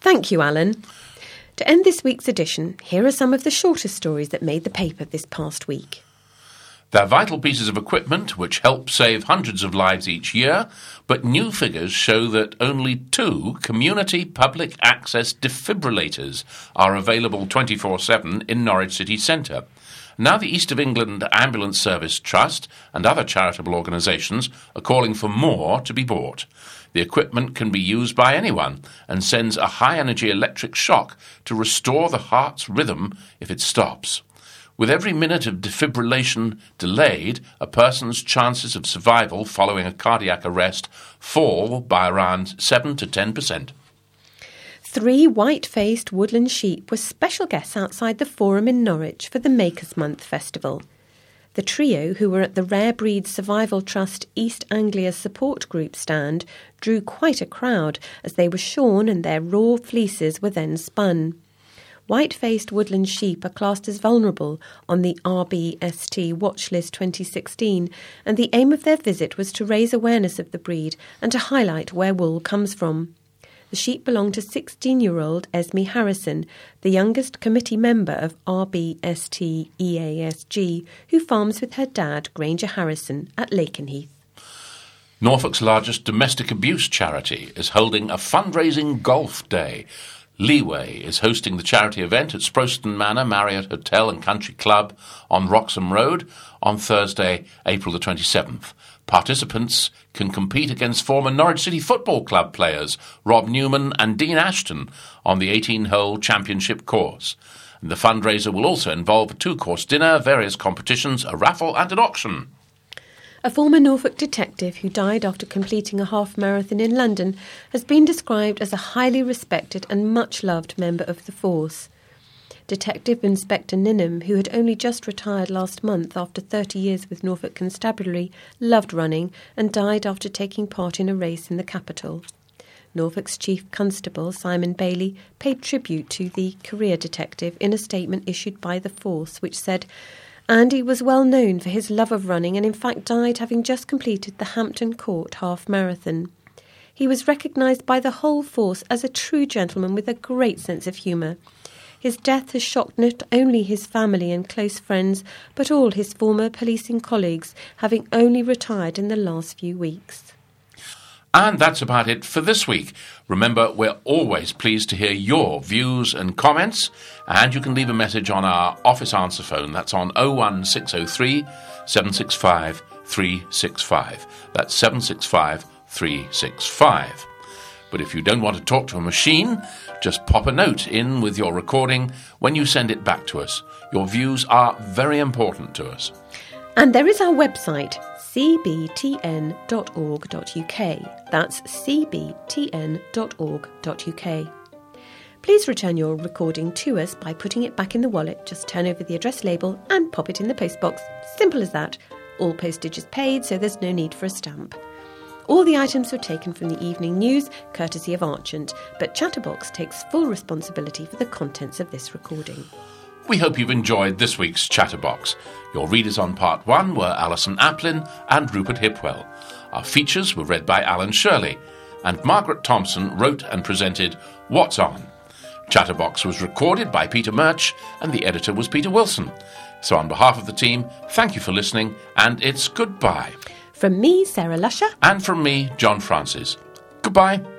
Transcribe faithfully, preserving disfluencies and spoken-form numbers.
Thank you, Alan. To end this week's edition, here are some of the shorter stories that made the paper this past week. They're vital pieces of equipment which help save hundreds of lives each year, but new figures show that only two community public access defibrillators are available twenty-four seven in Norwich city centre. Now the East of England Ambulance Service Trust and other charitable organisations are calling for more to be bought. The equipment can be used by anyone and sends a high-energy electric shock to restore the heart's rhythm if it stops. With every minute of defibrillation delayed, a person's chances of survival following a cardiac arrest fall by around seven to ten percent. Three white-faced woodland sheep were special guests outside the Forum in Norwich for the Makers Month festival. The trio, who were at the Rare Breeds Survival Trust East Anglia Support Group stand, drew quite a crowd as they were shorn and their raw fleeces were then spun. White-faced woodland sheep are classed as vulnerable on the R B S T Watch List twenty sixteen, and the aim of their visit was to raise awareness of the breed and to highlight where wool comes from. The sheep belong to sixteen-year-old Esme Harrison, the youngest committee member of R B S T E A S G, who farms with her dad, Granger Harrison, at Lakenheath. Norfolk's largest domestic abuse charity is holding a fundraising golf day. Leeway is hosting the charity event at Sproston Manor Marriott Hotel and Country Club on Wroxham Road on Thursday, April the twenty-seventh. Participants can compete against former Norwich City Football Club players Rob Newman and Dean Ashton on the eighteen-hole championship course. And the fundraiser will also involve a two-course dinner, various competitions, a raffle and an auction. A former Norfolk detective who died after completing a half marathon in London has been described as a highly respected and much-loved member of the force. Detective Inspector Ninham, who had only just retired last month after thirty years with Norfolk Constabulary, loved running and died after taking part in a race in the capital. Norfolk's Chief Constable, Simon Bailey, paid tribute to the career detective in a statement issued by the force, which said, "Andy was well known for his love of running and in fact died having just completed the Hampton Court half marathon. He was recognised by the whole force as a true gentleman with a great sense of humour. His death has shocked not only his family and close friends, but all his former policing colleagues, having only retired in the last few weeks." And that's about it for this week. Remember, we're always pleased to hear your views and comments, and you can leave a message on our office answer phone. That's on oh one six oh three, seven six five, three six five. That's seven six five, three six five. But if you don't want to talk to a machine, just pop a note in with your recording when you send it back to us. Your views are very important to us. And there is our website, c b t n dot org dot u k. That's c b t n dot org dot u k. Please return your recording to us by putting it back in the wallet. Just turn over the address label and pop it in the postbox. Simple as that. All postage is paid, so there's no need for a stamp. All the items were taken from the evening news, courtesy of Archant, but Chatterbox takes full responsibility for the contents of this recording. We hope you've enjoyed this week's Chatterbox. Your readers on part one were Alison Aplin and Rupert Hipwell. Our features were read by Alan Shirley, and Margaret Thompson wrote and presented What's On. Chatterbox was recorded by Peter Murch, and the editor was Peter Wilson. So on behalf of the team, thank you for listening, and it's goodbye. From me, Sarah Lusher. And from me, John Francis. Goodbye.